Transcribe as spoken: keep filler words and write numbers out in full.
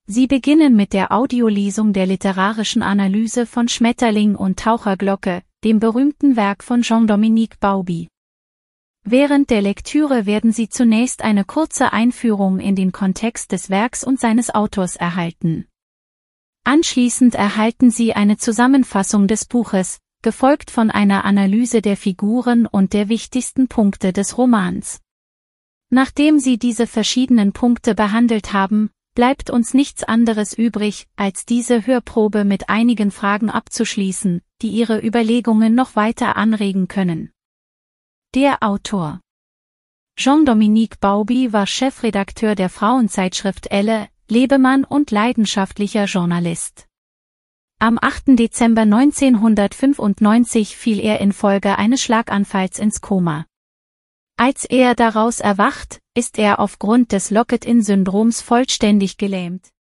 Sie beginnen mit der Audiolesung der literarischen Analyse von Schmetterling und Taucherglocke, dem berühmten Werk von Jean-Dominique Bauby. Während der Lektüre werden Sie zunächst eine kurze Einführung in den Kontext des Werks und seines Autors erhalten. Anschließend erhalten Sie eine Zusammenfassung des Buches, gefolgt von einer Analyse der Figuren und der wichtigsten Punkte des Romans. Nachdem Sie diese verschiedenen Punkte behandelt haben, bleibt uns nichts anderes übrig, als diese Hörprobe mit einigen Fragen abzuschließen, die Ihre Überlegungen noch weiter anregen können. Der Autor Jean-Dominique Bauby war Chefredakteur der Frauenzeitschrift Elle, Lebemann und leidenschaftlicher Journalist. Am achten Dezember neunzehnhundertfünfundneunzig fiel er infolge eines Schlaganfalls ins Koma. Als er daraus erwacht, ist er aufgrund des Locked-in-Syndroms vollständig gelähmt.